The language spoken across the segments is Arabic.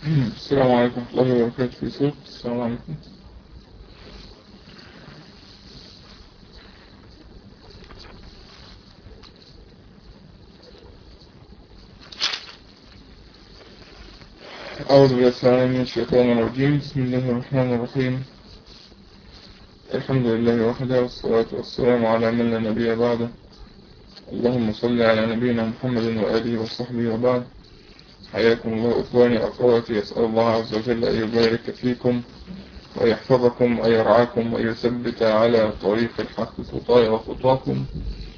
السلام عليكم ورحمة الله وبركاته. في صوت؟ السلام عليكم. أعوذ بالله من الشيطان الرجيم. بسم الله الرحمن الرحيم. الحمد لله وحده، والصلاة والسلام على من لا نبي بعده. اللهم صل على نبينا محمد وآله وصحبه وبعد. حياكم الله إخواني أخواتي. أسأل الله عز وجل أن يبارك فيكم ويحفظكم ويرعاكم ويثبت على طريق الحق خطاي وخطاكم.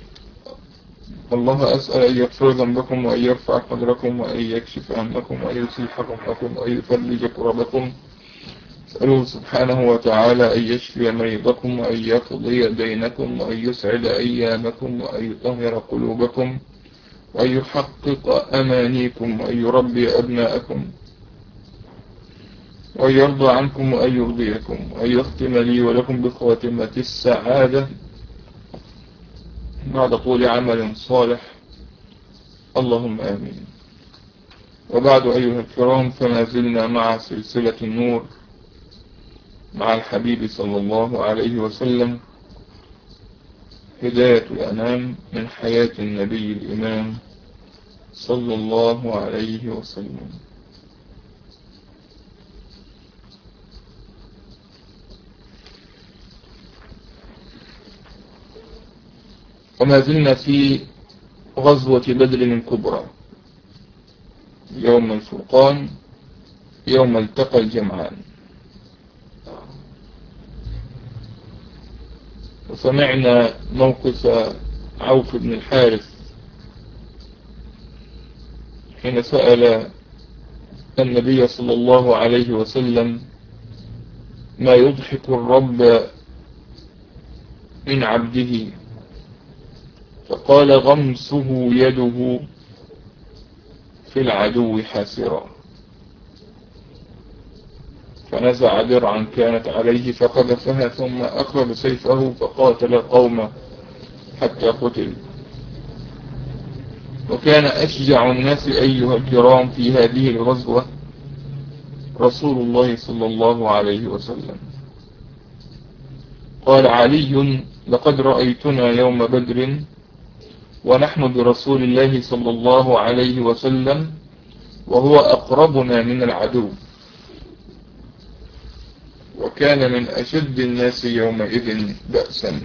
الله أسأل أن يغفر ذنبكم وأن يرفع قدركم وأن يكشف عنكم وأن يصلح همكم وأن يفرج كربكم. أسأله سبحانه وتعالى أن يشفي مريضكم وأن يقضي دينكم وأن يسعد أيامكم وأن يطهر قلوبكم وأن يحقق أمانيكم وأن يربي أبناءكم وأن يرضى عنكم وأن يرضيكم وأن يختم لي ولكم بخاتمة السعادة بعد طول عمل صالح، اللهم آمين. وبعد أيها الكرام، فما زلنا مع سلسلة النور مع الحبيب صلى الله عليه وسلم، هداية الأنام من حياة النبي الإمام صلى الله عليه وسلم. وما زلنا في غزوة بدر الكبرى، يوم الفرقان، يوم التقى الجمعان. وسمعنا موقف عوف بن الحارث حين سأل النبي صلى الله عليه وسلم ما يضحك الرب من عبده، فقال غمسه يده في العدو حاسرا، فنزع درعا كانت عليه فقذفها ثم أخذ سيفه فقاتل القوم حتى قتل. وكان أشجع الناس أيها الكرام في هذه الغزوة رسول الله صلى الله عليه وسلم. قال علي: لقد رأيتنا يوم بدر ونحن برسول الله صلى الله عليه وسلم وهو أقربنا من العدو، وكان من أشد الناس يومئذ بأسا.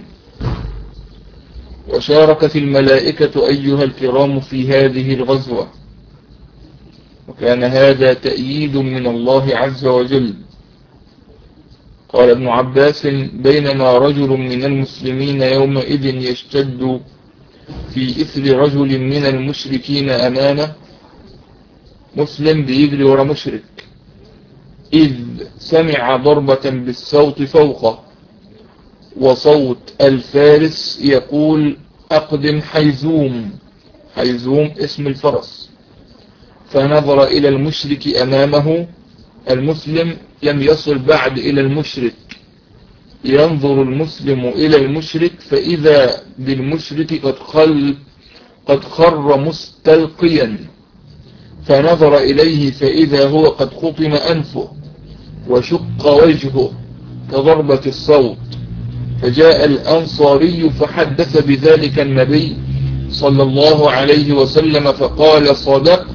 وشاركت الملائكة أيها الكرام في هذه الغزوة، وكان هذا تأييد من الله عز وجل. قال ابن عباس: بينما رجل من المسلمين يومئذ يشتد في إثر رجل من المشركين أمامه، مسلم بيجري ورا مشرك، إذ سمع ضربة بالصوت فوقه، وصوت الفارس يقول: أقدم حيزوم. حيزوم اسم الفرس. فنظر إلى المشرك أمامه. المسلم لم يصل بعد إلى المشرك. ينظر المسلم إلى المشرك فإذا بالمشرك قد خر مستلقيا، فنظر إليه فإذا هو قد خطم أنفه وشق وجهه كضربة الصوت. فجاء الأنصاري فحدث بذلك النبي صلى الله عليه وسلم فقال: صدقت،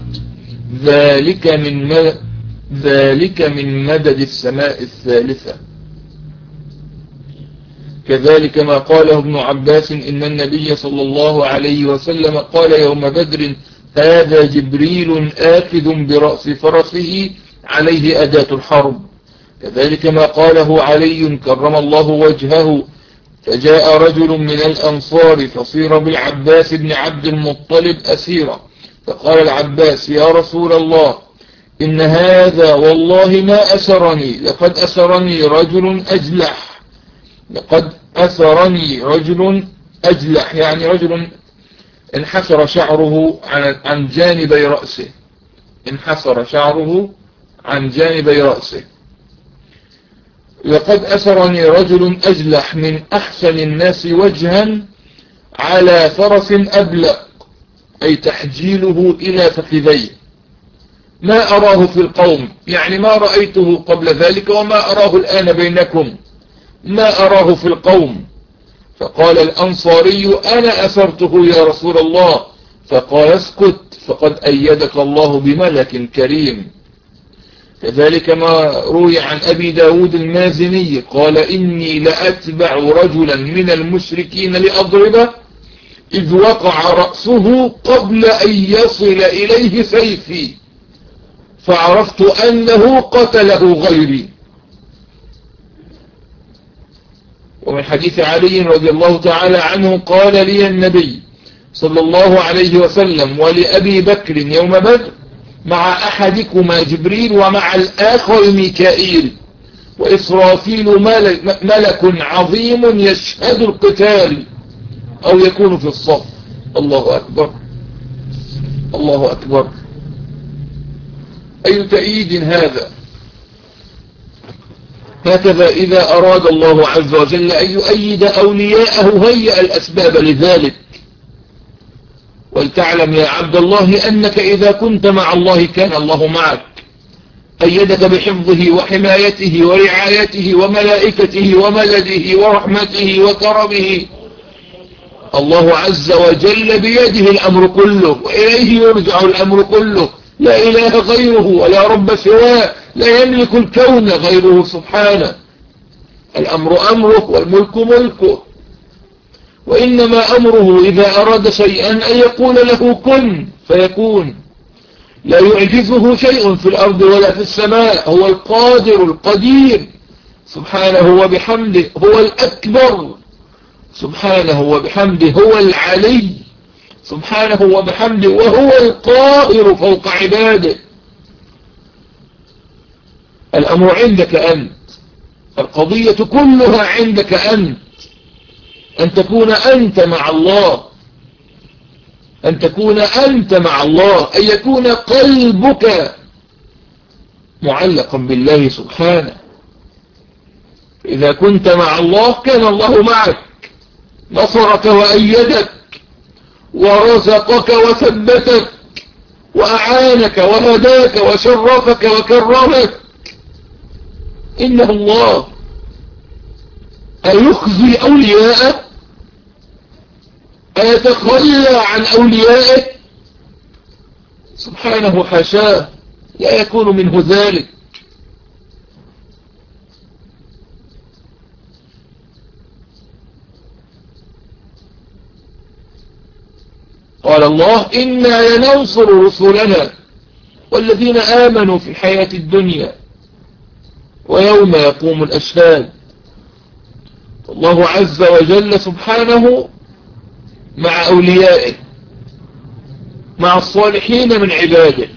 ذلك من مدد السماء الثالثة. كذلك ما قاله ابن عباس إن النبي صلى الله عليه وسلم قال يوم بدر: هذا جبريل آخذ برأس فرسه عليه أداة الحرب. كذلك ما قاله علي كرم الله وجهه: فجاء رجل من الأنصار فصير بالعباس بن عبد المطلب أسيرا، فقال العباس: يا رسول الله، إن هذا والله ما أسرني، لقد أسرني رجل أجلح. لقد أسرني رجل أجلح، يعني رجل انحسر شعره عن جانبي رأسه. انحسر شعره عن جانبي رأسه. لقد أسرني رجل أجلح من أحسن الناس وجها على فرس أبلق، أي تحجيله إلى فخذيه. ما أراه في القوم، يعني ما رأيته قبل ذلك وما أراه الآن بينكم، ما أراه في القوم. فقال الأنصاري أنا أسرته يا رسول الله. فقال اسكت فقد أيدك الله بملك كريم. كذلك ما روي عن أبي داود المازني قال إني لأتبع رجلا من المشركين لأضربه إذ وقع رأسه قبل أن يصل إليه سيفي فعرفت أنه قتله غيري. ومن حديث علي رضي الله تعالى عنه قال لي النبي صلى الله عليه وسلم ولأبي بكر يوم بدر مع أحدكما جبريل ومع الآخر ميكائيل وإسرافيل ملك عظيم يشهد القتال أو يكون في الصف. الله أكبر الله أكبر. أي تأييد هذا. هكذا إذا أراد الله عز وجل أن يؤيد أولياءه هيأ الأسباب لذلك. ولتعلم يا عبد الله أنك إذا كنت مع الله كان الله معك، أيدك بحفظه وحمايته ورعايته وملائكته وملده ورحمته وكرمه. الله عز وجل بيده الأمر كله وإليه يرجع الأمر كله، لا إله غيره ولا رب سواه، لا يملك الكون غيره سبحانه. الأمر أمره والملك ملكه، وإنما أمره إذا أراد شيئا أن يقول له كن فيكون. لا يعجزه شيء في الأرض ولا في السماء، هو القادر القدير سبحانه وبحمده، هو الأكبر سبحانه وبحمده، هو العلي سبحانه وبحمده، وهو القاهر فوق عباده. الأمر عندك أنت، القضية كلها عندك أنت، أن تكون أنت مع الله، أن تكون أنت مع الله، أن يكون قلبك معلقا بالله سبحانه. إذا كنت مع الله كان الله معك، نصرك وأيدك ورزقك وثبتك وأعانك وهداك وشرفك وكرمك. إنه الله أيخزي أولياءه، أيتخلى عن أوليائه؟ سبحانه حاشاه، لا يكون منه ذلك. قال الله إنا لننصر رسلنا والذين آمنوا في الحياة الدنيا ويوم يقوم الأشهاد. الله عز وجل سبحانه مع أوليائه، مع الصالحين من عباده.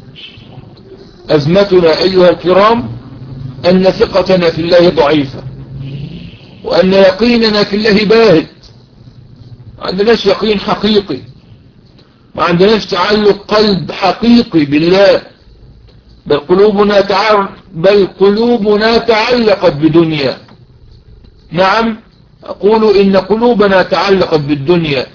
أزمتنا أيها الكرام أن ثقتنا في الله ضعيفة، وأن يقيننا في الله باهت. ما عندناش يقين حقيقي، ما عندناش تعلق قلب حقيقي بالله، بل قلوبنا تعلقت بدنيا. نعم أقول إن قلوبنا تعلقت بالدنيا،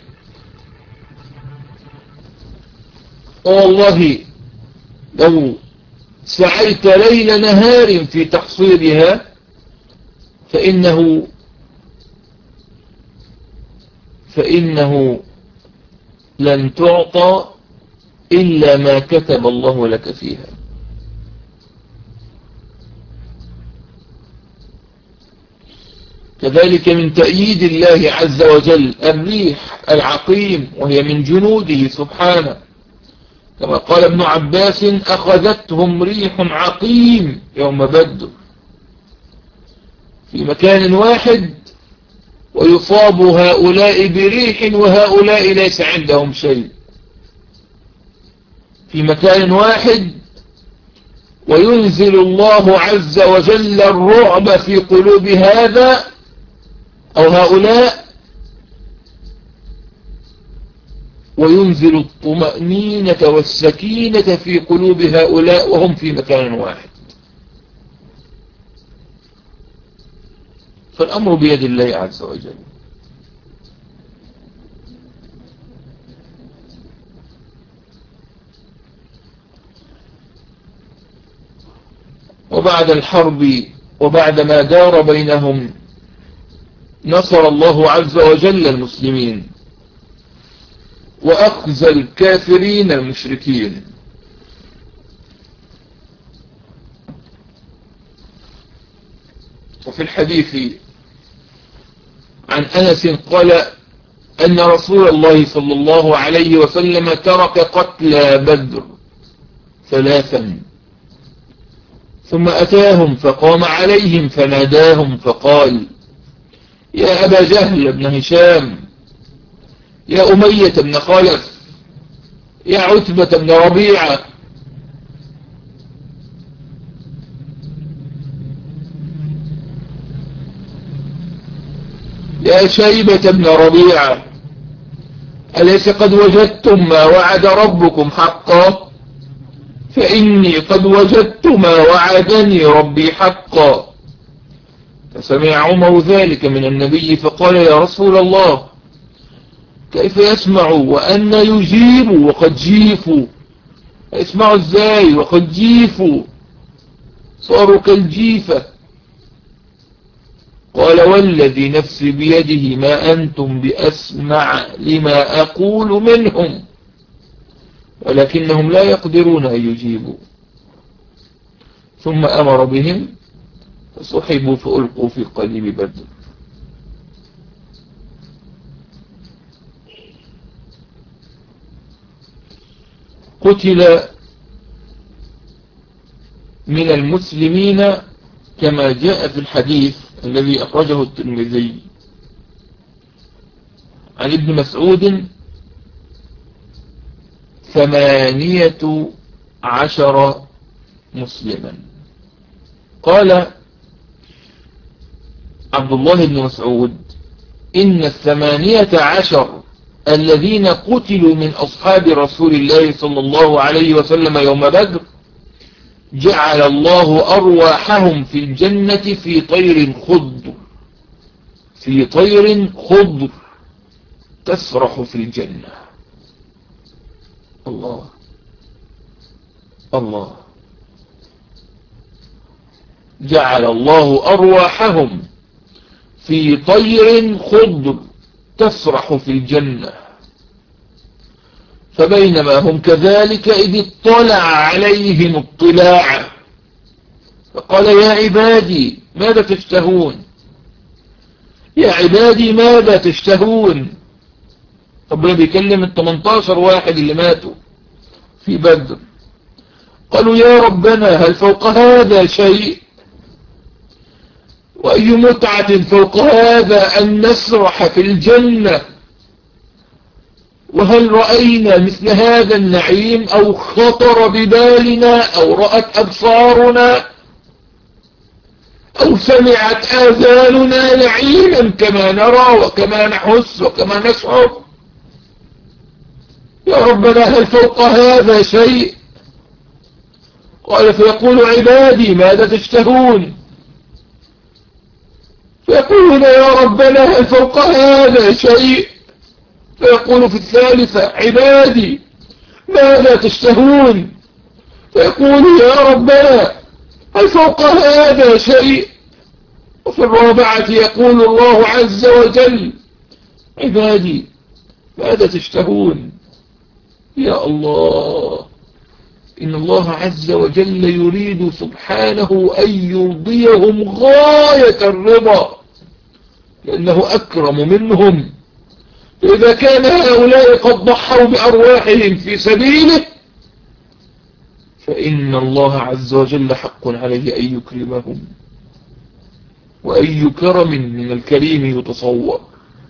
والله لو سعيت ليل نهار في تحصيلها فإنه لن تعطى إلا ما كتب الله لك فيها. كذلك من تأييد الله عز وجل الريح العقيم، وهي من جنوده سبحانه، كما قال ابن عباس أخذتهم ريح عقيم يوم بدر، في مكان واحد ويصاب هؤلاء بريح وهؤلاء ليس عندهم شيء، في مكان واحد وينزل الله عز وجل الرعب في قلوب هذا أو هؤلاء، وينزل الطمأنينة والسكينة في قلوب هؤلاء وهم في مكان واحد. فالأمر بيد الله عز وجل. وبعد الحرب وبعد ما دار بينهم نصر الله عز وجل المسلمين وأخزى الكافرين المشركين. وفي الحديث عن أنس قال أن رسول الله صلى الله عليه وسلم ترك قتلى بدر 3 ثم أتاهم فقام عليهم فناداهم فقال: يا أبا جهل بن هشام، يا أمية بن خلف، يا عتبة بن ربيعة، يا شيبة بن ربيعة، أليس قد وجدتم ما وعد ربكم حقا؟ فإني قد وجدت ما وعدني ربي حقا. فسمع عمر ذلك من النبي فقال: يا رسول الله، كيف يسمع وأن يجيب وقد جيفوا؟ يسمعوا ازاي وقد جيفوا، صاروا كالجيفة؟ قال: والذي نفسي بيده ما أنتم بأسمع لما أقول منهم، ولكنهم لا يقدرون أن يجيبوا. ثم أمر بهم فصحبوا فألقوا في قليب بدر. قتل من المسلمين كما جاء في الحديث الذي أخرجه الترمذي عن ابن مسعود 18 مسلما. قال عبد الله بن مسعود: إن 18 الذين قتلوا من أصحاب رسول الله صلى الله عليه وسلم يوم بدر جعل الله أرواحهم في الجنة في طير خضر، في طير خضر تسرح في الجنة. الله الله. جعل الله أرواحهم في طير خضر تسرح في الجنة. فبينما هم كذلك إذ اطلع عليهم اطلاعا فقال: يا عبادي ماذا تشتهون؟ يا عبادي ماذا تشتهون؟ ربنا بيكلم 18 واحد اللي ماتوا في بدر. قالوا: يا ربنا هل فوق هذا شيء؟ وأي متعة فوق هذا أن نسرح في الجنة؟ وهل رأينا مثل هذا النعيم أو خطر ببالنا أو رأت أبصارنا أو سمعت آذاننا نعيما كما نرى وكما نحس وكما نشعر؟ يا ربنا هل فوق هذا شيء؟ قال: فيقول عبادي ماذا تشتهون؟ فيقولون: يا ربنا هل فوق هذا شيء؟ فيقول في الثالثة: عبادي ماذا تشتهون؟ فيقول: يا ربنا هل فوق هذا شيء؟ وفي الرابعة يقول الله عز وجل: عبادي ماذا تشتهون؟ يا الله، إن الله عز وجل يريد سبحانه أن يرضيهم غاية الرضا لأنه أكرم منهم. إذا كان هؤلاء قد ضحوا بأرواحهم في سبيله فإن الله عز وجل حق عليه أن يكرمهم، وأي كرم من الكريم يتصور.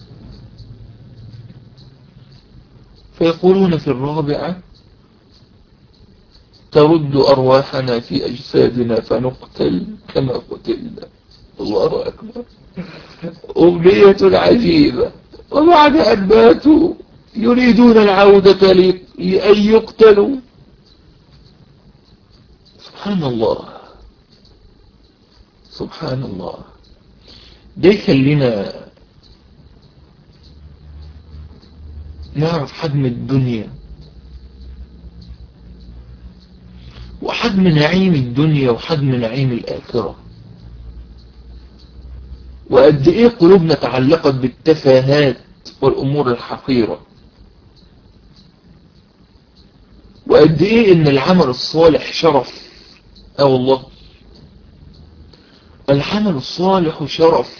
فيقولون في الرابعة: ترد أرواحنا في أجسادنا فنقتل كما قتلنا. الله أكبر، أمنية عجيبة. وبعد أن ماتوا يريدون العودة لأن يقتلوا. سبحان الله سبحان الله. ده يخلينا نعرف حجم الدنيا حجم نعيم الدنيا وحجم نعيم الآخرة، وقد ايه قلوبنا تعلقت بالتفاهات والأمور الحقيرة، وقد ايه ان العمل الصالح شرف. والله العمل الصالح شرف.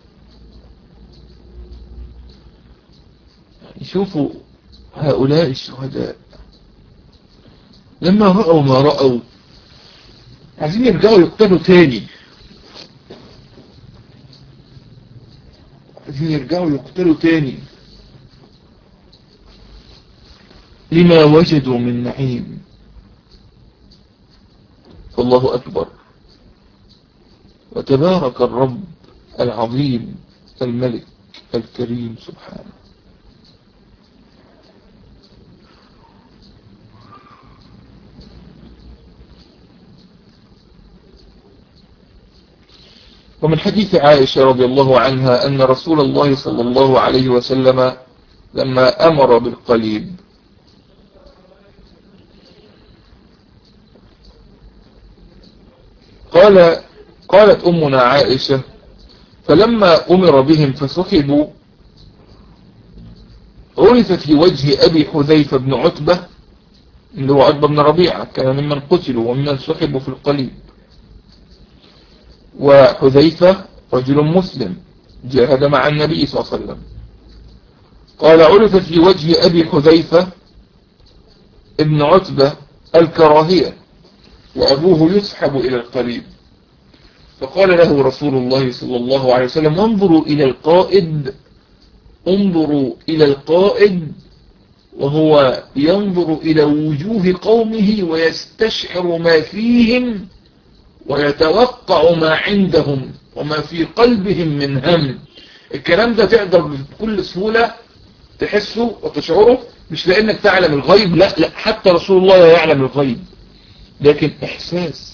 يعني شوفوا هؤلاء الشهداء لما رأوا ما رأوا عايزين يرجعوا يقتلوا تاني، عايزين يرجعوا يقتلوا تاني لما وجدوا من نعيم. فالله أكبر، وتبارك الرب العظيم الملك الكريم سبحانه. ومن حديث عائشة رضي الله عنها أن رسول الله صلى الله عليه وسلم لما أمر بالقليب قالت أمنا عائشة فلما أمر بهم فسحبوا عرف في وجه أبي حذيفة بن عتبة اللي هو عتبة بن ربيعة كان ممن قتلوا وممن سحبوا في القليب، وحذيفة رجل مسلم جاهد مع النبي صلى الله عليه وسلم. قال عرف في وجه أبي حذيفة ابن عتبة الكراهية وأبوه يسحب إلى القليب، فقال له رسول الله صلى الله عليه وسلم انظروا إلى القائد، انظروا إلى القائد وهو ينظر إلى وجوه قومه ويستشعر ما فيهم ويتوقع ما عندهم وما في قلبهم من هم. الكلام ده تقدر بكل سهولة تحسه وتشعره، مش لأنك تعلم الغيب، لا حتى رسول الله يعلم الغيب، لكن إحساس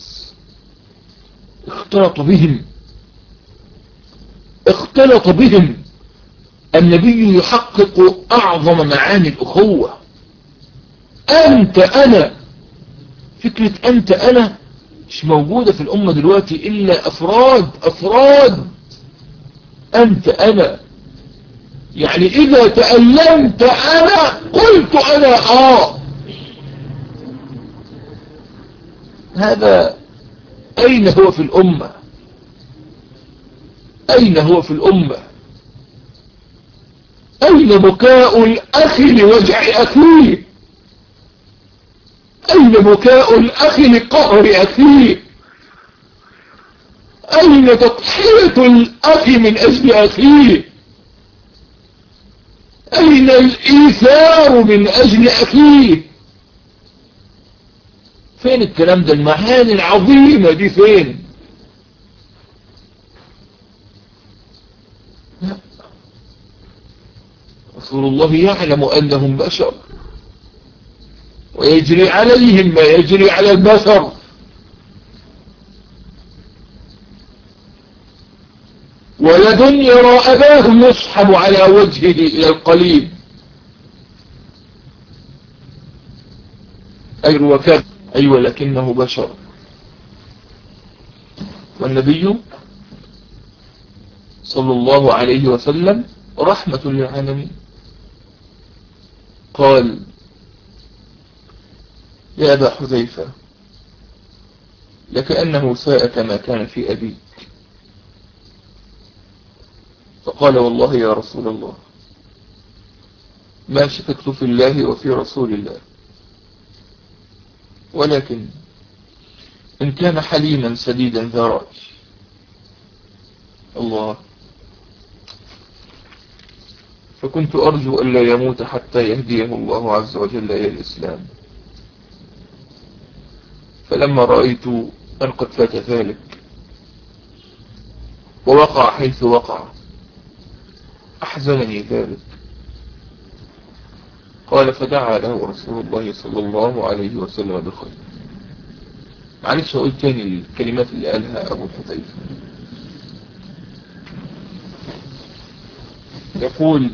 اختلط بهم. النبي يحقق أعظم معاني الأخوة. أنت أنا، فكرة أنت أنا مش موجودة في الأمة دلوقتي إلا أفراد. أنت أنا، يعني إذا تألمت أنا قلت أنا هذا أين هو في الأمة؟ أين هو في الأمة؟ أين بكاء الأخ لوجع أخيه؟ أين بكاء الأخ لقهر أخيه؟ أين تضحية الأخ من أجل أخيه؟ أين الإيثار من أجل أخيه؟ فين الكلام ده؟ المعاني العظيمة دي فين؟ لا، رسول الله يعلم أنهم بشر ويجري عليهم ما يجري على البشر، ولد يرى أباه يصحب على وجهه إلى القليب. أيوة لكنه بشر. والنبي صلى الله عليه وسلم رحمة للعالمين قال يا أبا حذيفة لكأنه ساءك ما كان في أبيك. فقال والله يا رسول الله ما شككت في الله وفي رسول الله، ولكن إن كان حليما سديدا ذا رأي. الله، فكنت أرجو أن لا يموت حتى يهديه الله عز وجل إلى الإسلام. فلما رأيت أن قد فات ذلك ووقع حيث وقع أحزنني ذلك. قال فدعا له رسول الله صلى الله عليه وسلم بالخير. معلش أقول تاني الكلمات اللي قالها أبو حذيفة. يقول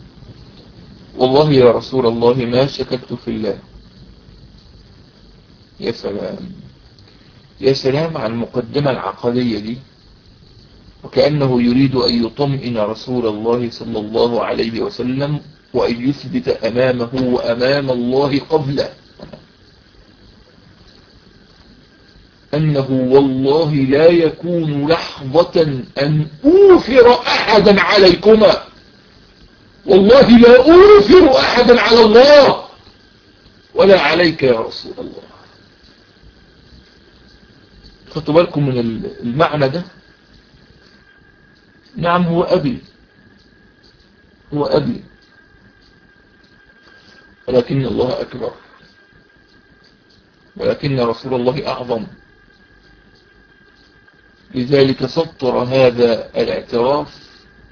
والله يا رسول الله ما شككت في الله يا سلام، يا سلام على المقدمة العقدية دي. وكأنه يريد أن يطمئن رسول الله صلى الله عليه وسلم وأن يثبت أمامه وأمام الله قبله أنه والله لا يكون لحظة أن أوثر أحدا عليكما، والله لا أوثر أحدا على الله ولا عليك يا رسول الله. خدتوا بالكم من المعنى ده؟ نعم، هو أبي، هو أبي، ولكن الله أكبر، ولكن رسول الله أعظم. لذلك سطر هذا الاعتراف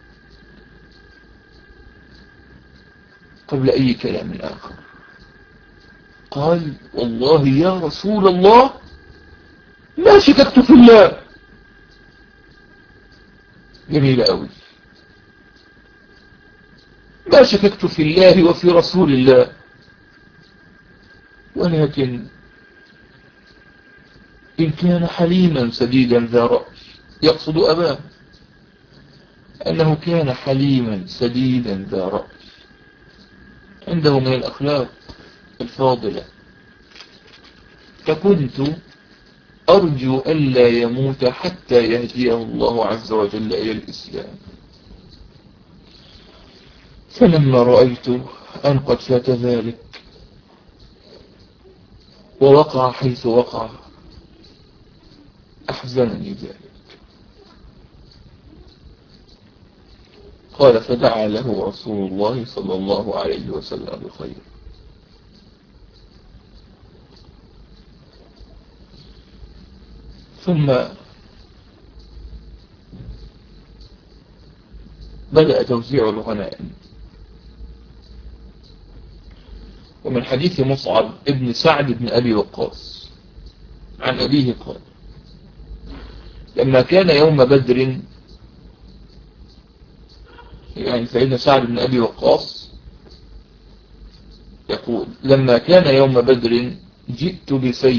قبل أي كلام آخر. قال والله يا رسول الله ما شككت في الله. جميل أوي، ما شككت في الله وفي رسول الله، ولكن إن كان حليما سديدا ذا رأي، يقصد أباه أنه كان حليما سديدا ذا رأي، عنده من الأخلاق الفاضلة، فكنت أرجو ألا يموت حتى يهديه الله عز وجل إلى الإسلام. فلما رأيت أن قد فات ذلك ووقع حيث وقع أحزنني ذلك. قال فدعا له رسول الله صلى الله عليه وسلم بخير. ثم بدأ توزيع الغنائم. ومن حديث مصعب ابن سعد بن أبي وقاص عن أبيه قال لما كان يوم بدر، يعني سيدنا سعد بن أبي وقاص يقول لما كان يوم بدر جئت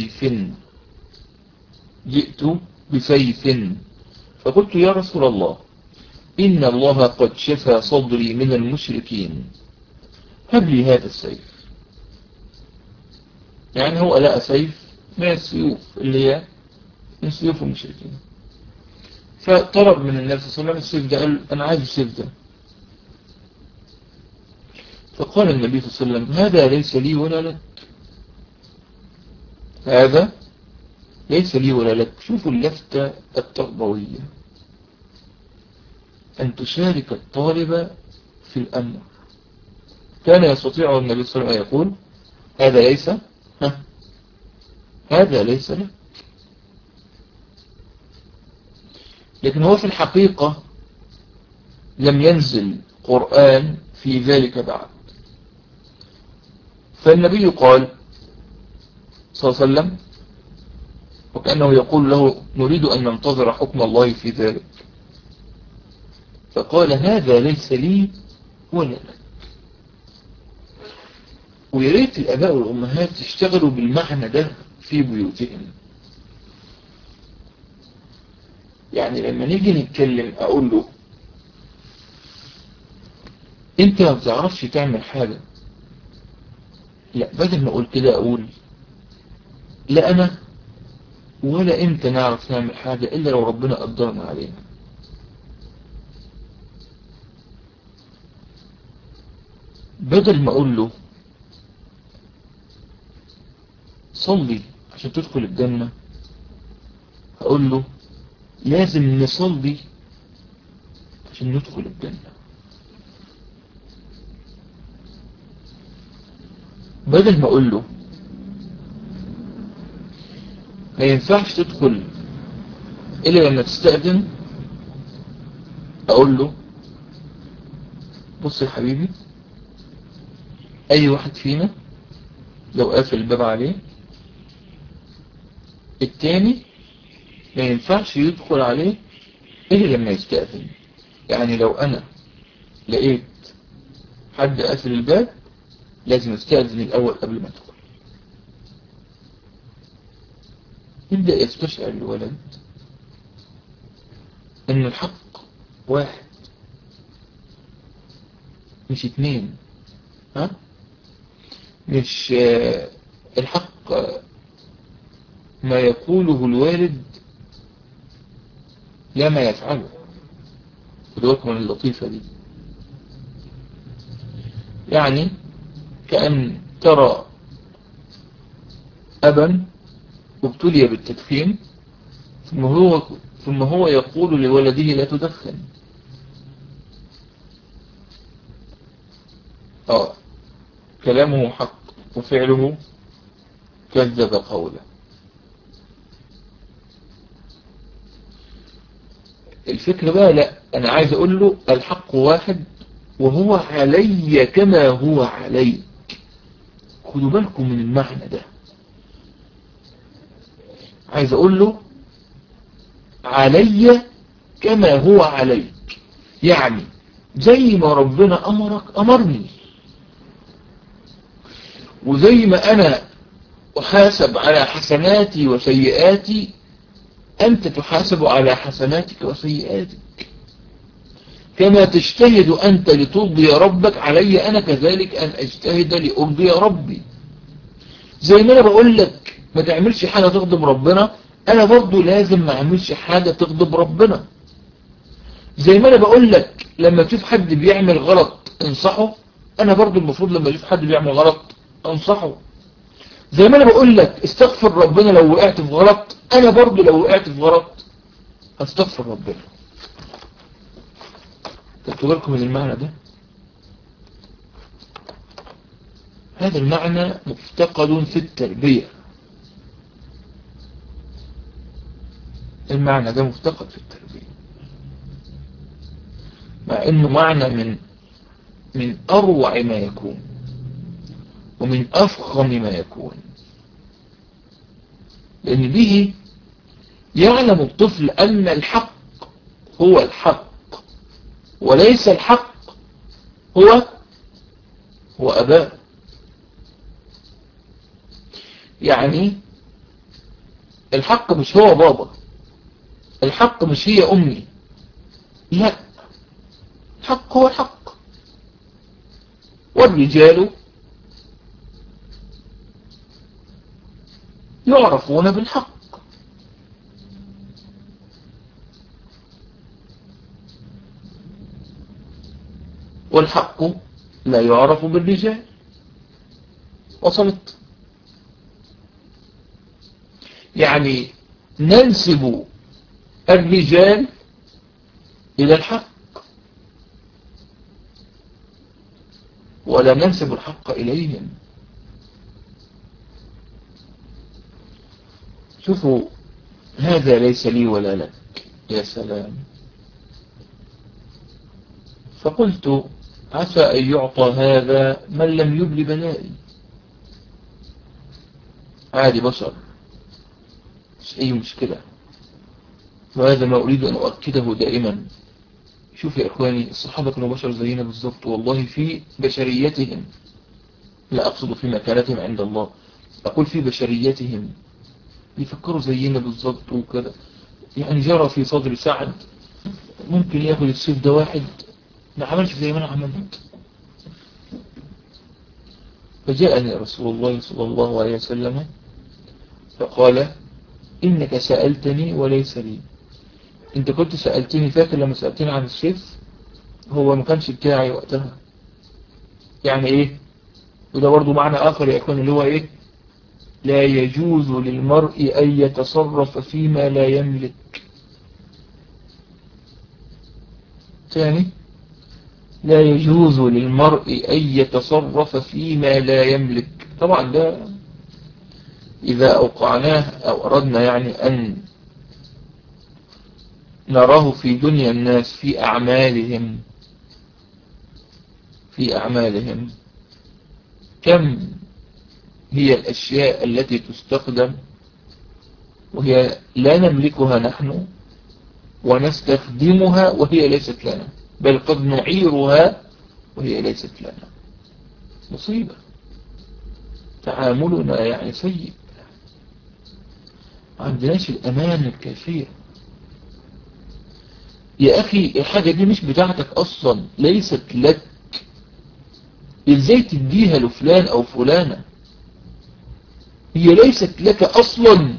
بسيف فقلت يا رسول الله إن الله قد شفى صدري من المشركين، هب لي هذا السيف. يعني هو لقى سيف من السيوف اللي هي من سيوف المشركين، فطلب من النبي صلى الله عليه وسلم السيف ده، قال أنا عايز السيف ده. فقال النبي صلى الله عليه وسلم هذا ليس لي ولا لك، هذا ليس لي ولا لك. شوفوا اللفتة التربوية، أن تشارك الطالب في الأمر. كان يستطيع النبي صلى الله عليه وسلم أن يقول هذا ليس هذا ليس لك، لكن هو في الحقيقة لم ينزل قرآن في ذلك بعد. فالنبي قال صلى الله عليه وسلم وكأنه يقول له نريد أن ننتظر حكم الله في ذلك، فقال هذا ليس لي ولا لك. ويريت الآباء والأمهات يشتغلوا بالمعنى ده في بيوتهم. يعني لما نيجي نتكلم أقول له أنت ما بتعرفش تعمل حاجة، لا، بدل ما أقول كده أقول لا أنا ولا أنت نعرف نعمل حاجة إلا لو ربنا قدرنا عليها. بدل ما أقول له صلي عشان تدخل الجنة، هقول له لازم نصلي عشان ندخل الجنة. بدل ما اقول له ما ينفعش تدخل الا لما تستأذن، اقول له بص يا حبيبي، اي واحد فينا لو قافل الباب عليه التاني ما ينفعش يدخل عليه الا لما يستأذن. يعني لو انا لقيت حد قافل الباب لازم استأذن الاول قبل ما ادخل. يبدأ يستشعر الولد ان الحق واحد مش اتنين. ها؟ مش الحق ما يقوله الوالد لا ما يفعله. خدوكم من اللطيفة دي. يعني كأن ترى أبا ابتلي بالتدخين ثم هو يقول لولده لا تدخن. كلامه حق وفعله كذب قوله. الفكرة بقى لا، أنا عايز أقول له الحق واحد وهو علي كما هو عليك. خدوا بالكم من المعنى ده. عايز أقول له علي كما هو عليك، يعني زي ما ربنا أمرك أمرني، وزي ما أنا أحاسب على حسناتي وسيئاتي أنت تحاسب على حسناتك وسيئاتك. كما تجتهد أنت لترضي ربك علي أنا كذلك أن أجتهد لأرضي ربي. زي ما أنا بقول لك ما تعملش حاجة تغضب ربنا، أنا برضو لازم ما أعملش حاجة تغضب ربنا. زي ما أنا بقول لك لما تشوف حد بيعمل غلط انصحه، أنا برضو المفروض لما أشوف حد بيعمل غلط انصحه. زي ما أنا بقول لك استغفر ربنا لو وقعت في غلط، أنا برضو لو وقعت في غلط استغفر ربنا. تاخدوا بالكم من المعنى ده؟ هذا المعنى مفتقد في التربية. المعنى ده مفتقد في التربية، مع انه معنى من اروع ما يكون ومن افخم ما يكون، لان به يعلم الطفل ان الحق هو الحق وليس الحق هو أباه. يعني الحق مش هو بابا، الحق مش هي أمي، لا، الحق هو الحق. والرجال يعرفون بالحق، والحق لا يعرف بالرجال. وصلت؟ يعني ننسب الرجال إلى الحق ولا ننسب الحق إليهم. شوفوا، هذا ليس لي ولا لك. يا سلام. فقلت عسى أن يعطى هذا من لم يبل بلائي. عادي، بشر، مش أي مشكلة. وهذا ما أريد أن أؤكده دائما. شوف يا إخواني، الصحابة كانوا بشر زينا بالضبط والله، في بشريتهم، لا أقصد في مكانتهم عند الله، أقول في بشريتهم، بيفكروا زينا بالضبط وكذا. يعني جرى في صدر سعد ممكن ياخد السيف ده واحد ما عملش زي ما أنا عملت. فجاءني رسول الله صلى الله عليه وسلم فقال إنك سألتني وليس لي. انت كنت سألتني، فاكر لما سألتني عن السيف؟ هو ما كانش بتاعي وقتها. يعني ايه؟ وده برضو معنى آخر يا إخوان، اللي هو ايه؟ لا يجوز للمرء أن يتصرف فيما لا يملك. ثاني، لا يجوز للمرء أن يتصرف فيما لا يملك. طبعا ده إذا أوقعناه أو أردنا يعني أن نراه في دنيا الناس في أعمالهم كم هي الأشياء التي تستخدم وهي لا نملكها نحن، ونستخدمها وهي ليست لنا، بل قد نعيرها وهي ليست لنا. مصيبة، تعاملنا يعني سيء. ما عندناش الأمان الكافية. يا أخي الحاجة دي مش بتاعتك أصلا، ليست لك، إزاي تديها لفلان أو فلانة؟ هي ليست لك أصلا.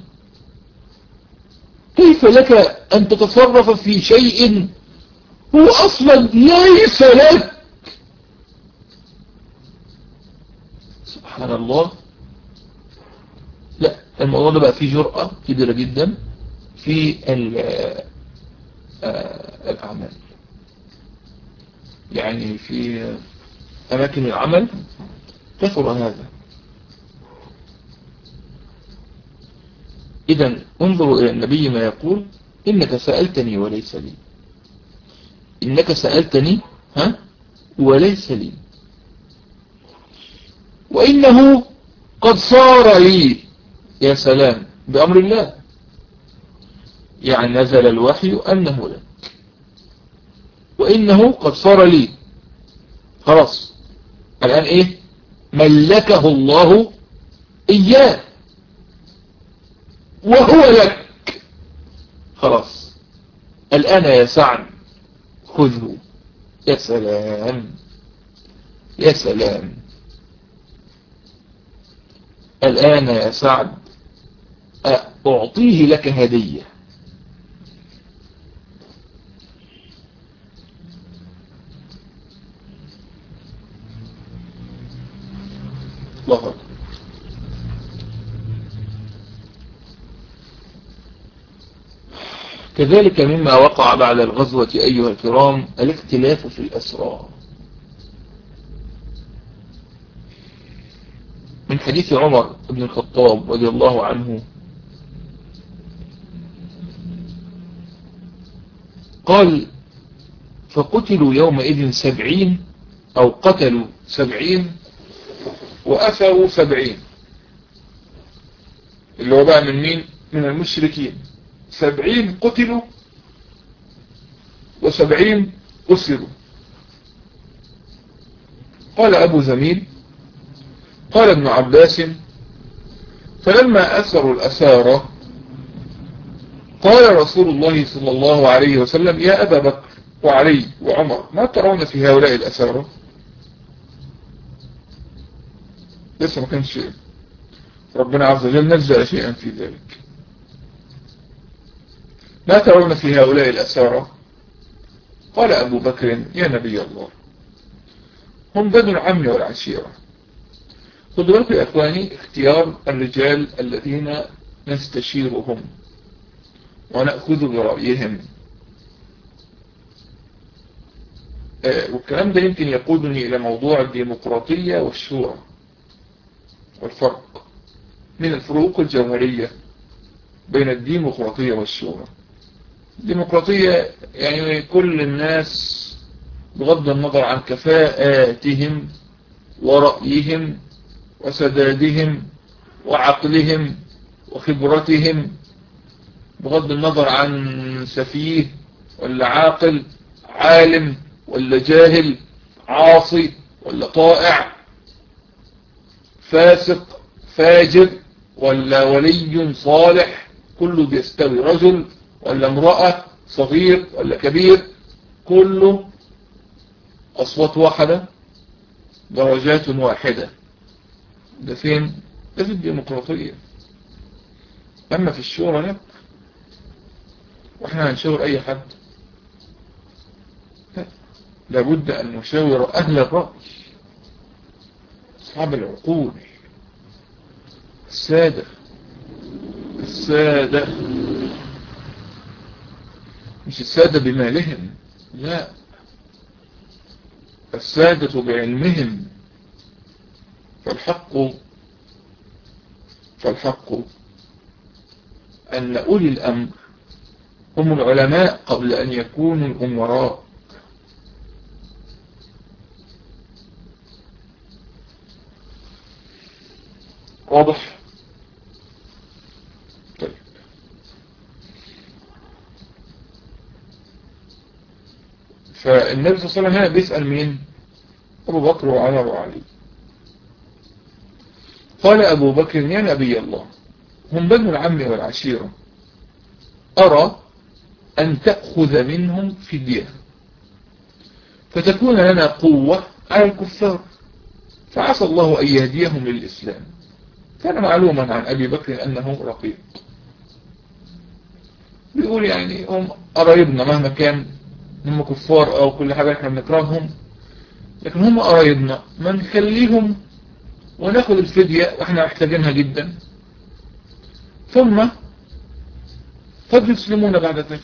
كيف لك أن تتصرف في شيء هو أصلا ليس لك؟ سبحان الله. لا، الموضوع ده بقى فيه جرأة كبيرة جدا في الأعمال، يعني في أماكن العمل كثر هذا. إذن انظروا إلى النبي ما يقول: إنك سألتني وليس لي، إنك سألتني وليس لي، وإنه قد صار لي. يا سلام، بأمر الله، يعني نزل الوحي أنه لك، وإنه قد صار لي. خلاص، الآن إيه؟ ملكه الله إياه وهو لك. خلاص، الآن يا سعد خذه. يا سلام، يا سلام. الآن يا سعد أعطيه لك هدية. الله أكبر. كذلك مما وقع بعد الغزوة أيها الكرام الاختلاف في الأسرار. من حديث عمر بن الخطاب رضي الله عنه قال: فقتلوا يومئذ 70، أو قتلوا 70 وأسروا 70، اللي هو بقى من مين؟ من المشركين. 70 قتلوا و70 أسروا. قال أبو زميل: قال ابن عباس: فلما أسروا الأسارى قال رسول الله صلى الله عليه وسلم: يا أبا بكر وعلي وعمر، ما ترون في هؤلاء الأسارى؟ لسه ما كانش ربنا عز وجل نزل شيئا في ذلك. ما ترون في هؤلاء الأسارى؟ قال أبو بكر: يا نبي الله، هم بنو العم والعشيرة. خذوا بالكم يا إخواني، اختيار الرجال الذين نستشيرهم ونأخذ برأيهم. والكلام ده يمكن يقودني إلى موضوع الديمقراطية والشورى والفرق من الفروق الجوهرية بين الديمقراطية والشورى. الديمقراطية يعني كل الناس بغض النظر عن كفاءاتهم ورأيهم وسدادهم وعقلهم وخبرتهم، بغض النظر عن سفيه ولا عاقل، عالم ولا جاهل، عاصي ولا طائع، فاسق فاجر ولا ولي صالح، كله بيستوي، رجل ولا امرأة، صغير ولا كبير، كله أصوات واحدة، درجات واحدة. ده فين؟ ده في الديمقراطية. أما في الشورى لا، وإحنا هنشاور أي حد؟ لا، لابد أن نشاور أهل الرأي، أصحاب العقول، السادة مش السادة بمالهم، لا، السادة بعلمهم. فالحق أن أولي الأمر هم العلماء قبل أن يكونوا الأمراء. واضح؟ طيب، فالنبي صلى الله عليه وسلم هنا بيسأل مين؟ أبو بكر وعمر وعلي. قال أبو بكر: يا نبي الله، هم بنو العم والعشيرة، أرى أن تأخذ منهم فدية فتكون لنا قوة على الكفار، فعسى الله أن يهديهم للإسلام. كان معلوما عن أبي بكر أنه رقيق، بيقول يعني هم قرايبنا مهما كان، هم كفار أو كل حاجة احنا بنكرههم، لكن هم قرايبنا ما نخليهم وناخد الفدية واحنا محتاجينها جدا، ثم قد يسلمون بعد ذلك.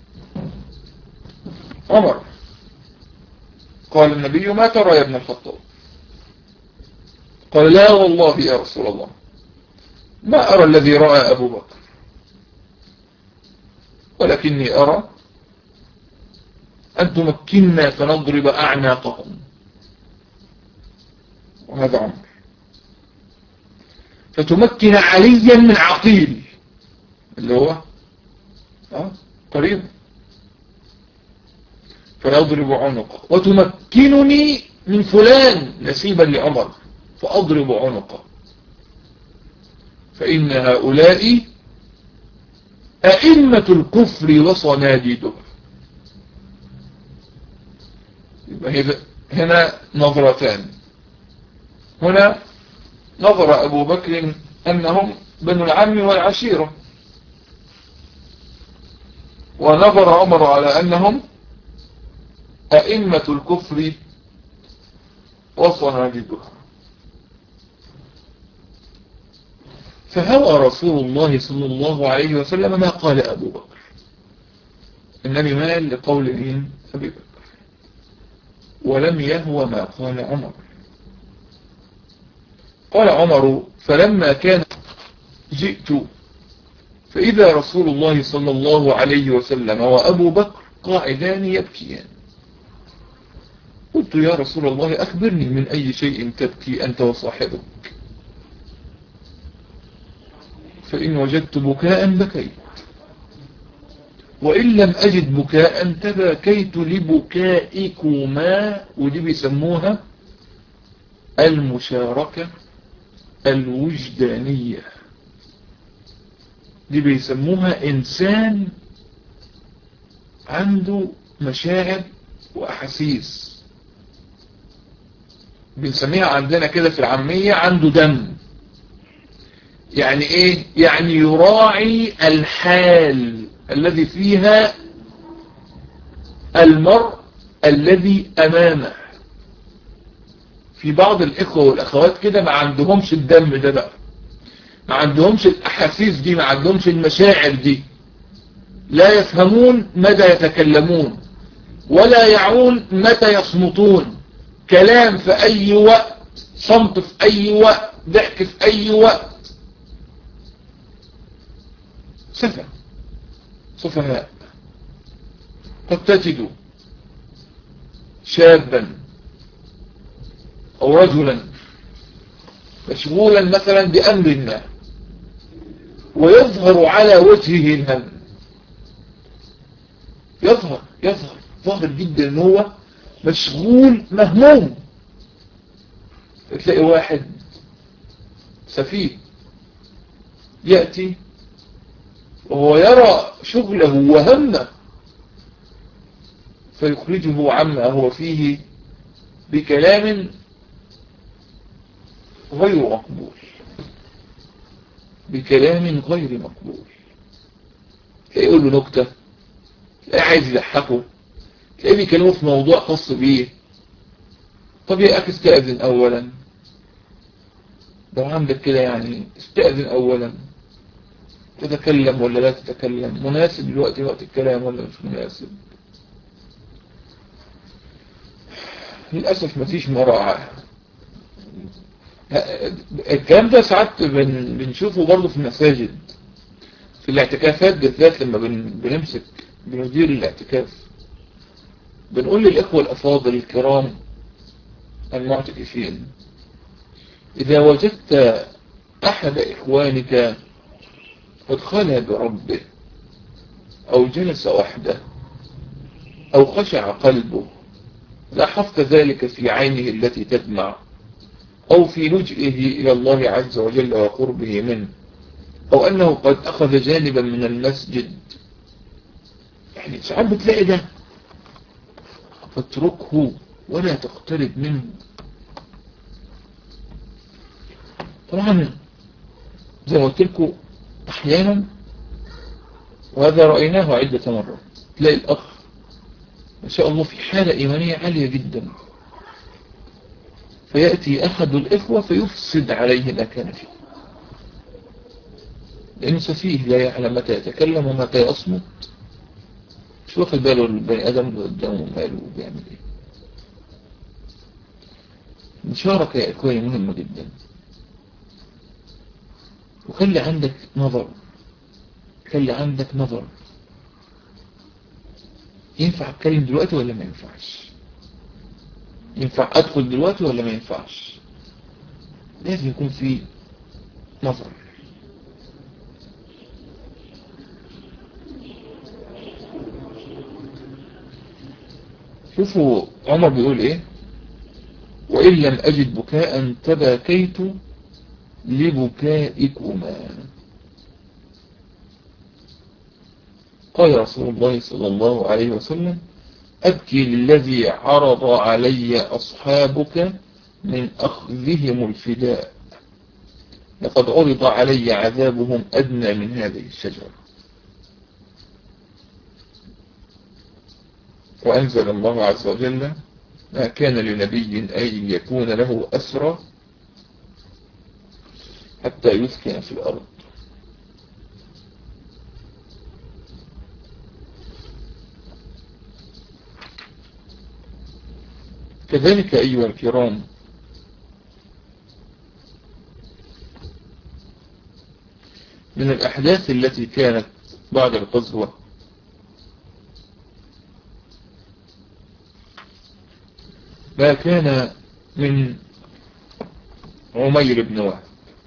عمر قال النبي: ما ترى يا ابن الخطاب؟ قال: لا والله يا رسول الله، ما أرى الذي رأى أبو بكر، ولكني أرى أن تمكننا فنضرب أعناقهم. وهذا عمر. فتمكن عليا من عقيل اللي هو قريب، فنضرب عنقه، وتمكنني من فلان نسيبا لعمر فأضرب عنقه، فإن هؤلاء أئمة الكفر وصناديده. يبقى هنا نظرتان. هنا نظر أبو بكر أنهم بنو العم والعشيرة، ونظر عمر على أنهم أئمة الكفر وصناديده. فهوى رسول الله صلى الله عليه وسلم ما قال أبو بكر، إنني مال لقول أبي بكر، ولم يهوى ما قال عمر. قال عمر: فلما كان جئت فإذا رسول الله صلى الله عليه وسلم وأبو بكر قاعدان يبكيان. قلت: يا رسول الله أخبرني من أي شيء تبكي أنت وصاحبك؟ فإن وجدت بكاء بكيت، وإن لم أجد بكاء تباكيت لبكائكما. ودي بيسموها المشاركة الوجدانية، دي بيسموها إنسان عنده مشاعر وأحاسيس، بنسميها عندنا كده في العامية عنده دم. يعني إيه؟ يعني يراعي الحال الذي فيها المرء الذي أمامه. في بعض الإخوة والأخوات كده ما عندهمش الدم ده بقى، ما عندهمش الأحاسيس دي، ما عندهمش المشاعر دي، لا يفهمون متى يتكلمون ولا يعون متى يصمتون، كلام في أي وقت، صمت في أي وقت، ضحك في أي وقت. سفهاء. قد تجد شابا أو رجلا مشغولا مثلا بأمر ما، ويظهر على وجهه الهم، يظهر جدا ان هو مشغول مهموم. تلاقي واحد سفيه يأتي وهو يرى شغله وهمه فيخرجه عما هو فيه بكلام غير مقبول، يقول له نكتة، تلاقيه عايز يضحكه، تلاقيه بيكلمه في موضوع خاص بيه. طب يا أخي استأذن أولا، لو عندك كده يعني استأذن أولا، تتكلم ولا لا تتكلم، مناسب دلوقتي وقت الكلام ولا مش مناسب. للأسف مفيش مراعاة. الكلام ده ساعات بنشوفه برضه في المساجد، في الاعتكافات بالذات، لما بنمسك بندير الاعتكاف بنقول للإخوة الأفاضل الكرام المعتكفين: إذا وجدت أحد إخوانك قد خلى بربه أو جلس وحده أو خشع قلبه، لاحظت ذلك في عينه التي تدمع أو في لجئه إلى الله عز وجل وقربه منه، أو أنه قد أخذ جانبا من المسجد. يعني ساعات بتلاقي ده، فاتركه ولا تقترب منه. طبعا زي ما قلت لكم أحيانا، وهذا رأيناه عدة مرات، تلاقي الأخ ما شاء الله في حالة إيمانية عالية جدا، فيأتي أحد الإخوة فيفسد عليه ما كان فيه، لأنه سفيه لا يعلم متى يتكلم ومتى يصمت، مش واخد باله البني آدم اللي قدامه ماله وبيعمل إيه. المشاركة يا إخواني مهمة جدا، وخلي عندك نظر، خلي عندك نظر، ينفع أتكلم دلوقتي ولا ما ينفعش؟ ينفع أدخل دلوقتي ولا ما ينفعش؟ لازم يكون في نظر. شوفوا عمر بيقول إيه: وإن لم أجد بكاء تباكيت لبكائكما. قال رسول الله صلى الله عليه وسلم: أبكي للذي عرض علي أصحابك من أخذهم الفداء، لقد عرض علي عذابهم أدنى من هذه الشجرة. وأنزل الله عز وجل: ما كان لنبي أن يكون له أسرى حتى يسكن في الأرض. كذلك أيها الكرام، من الأحداث التي كانت بعد الغزوة ما كان من عمير بن وهب.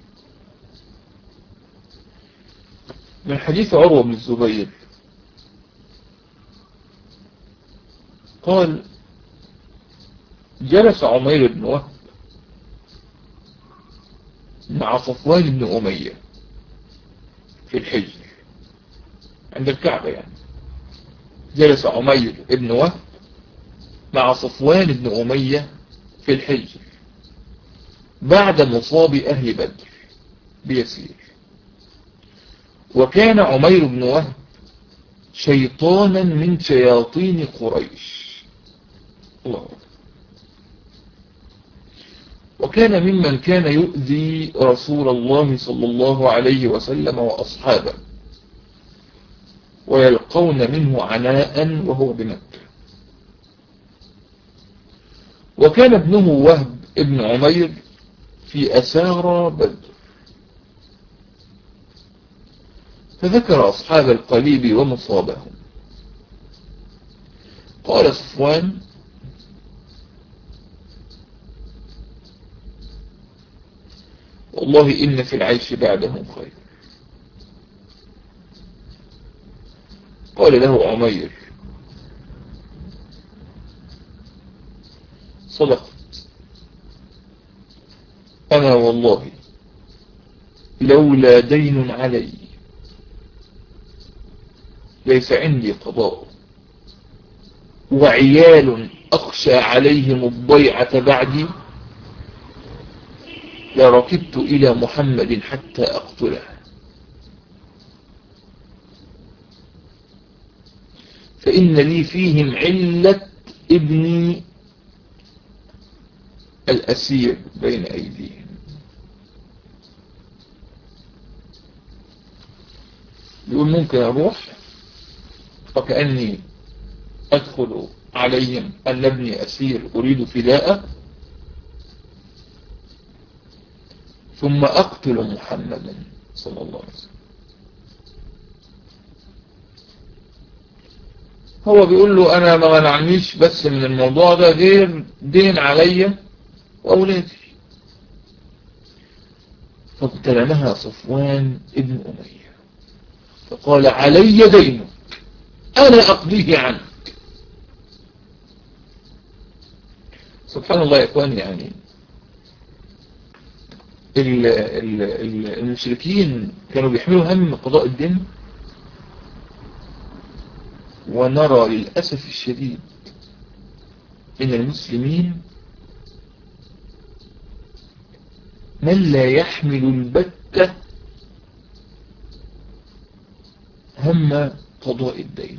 من حديث عروة بن الزبير قال: جلس عمير بن وهب مع صفوان بن أمية في الحجر عند الكعبة. يعني جلس عمير بن وهب مع صفوان بن أمية في الحجر بعد مصاب أهل بدر بيسير. وكان عمير بن وهب شيطانا من شياطين قريش، الله، وكان ممن كان يؤذي رسول الله صلى الله عليه وسلم وأصحابه ويلقون منه عناء وهو بمكة. وكان ابنه وهب ابن عمير في أسارى بدر، فذكر أصحاب القليب ومصابهم. قال صفوان: والله إن في العيش بعدهم خير. قال له عمير: صدقت، أنا والله لولا دين علي ليس عندي قضاء، وعيال أخشى عليهم الضيعة بعدي، لركبت إلى محمد حتى أقتله، فإن لي فيهم علة ابني الأسير بين أيديهم. يقول ممكن أروح وكأني أدخل عليهم أن ابني أسير أريد فداءه، ثم أقتل محمدا صلى الله عليه وسلم. هو بيقول له أنا ما منعنيش بس من الموضوع ده غير دين علي وأولادي. فاقتلمها صفوان ابن أمية فقال: علي دينك أنا أقضيه عنك. سبحان الله يا إخواني، يعني المشركين كانوا بيحملوا هم قضاء الدين، ونرى للأسف الشديد من المسلمين من لا يحمل البتة هم قضاء الدين.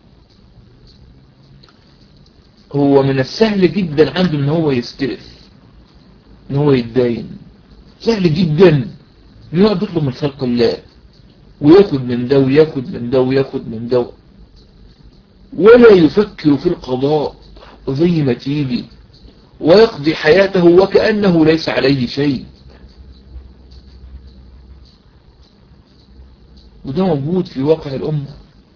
هو من السهل جدا عنده ان هو يستلف، ان هو يتدين، سهل جدا ان هو يطلب من خلق الله وياخد من ده وياخد من ده وياخد من ده، ولا يفكر في القضاء زي ما تيجي، ويقضي حياته وكأنه ليس عليه شيء. وده موجود في واقع الأمة.